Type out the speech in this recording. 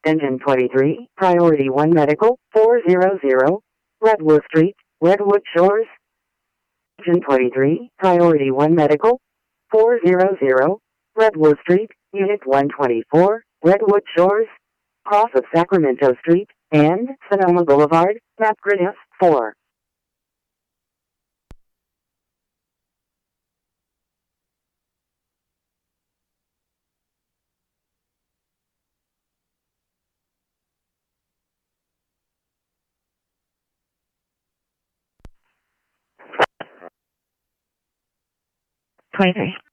Engine 23, Priority 1 Medical, 400, Redwood Street, Redwood Shores. Engine 23, Priority 1 Medical, 400, Redwood Street, Unit 124, Redwood Shores, cross of Sacramento Street, and Sonoma Boulevard, map grid F4. Twenty-three.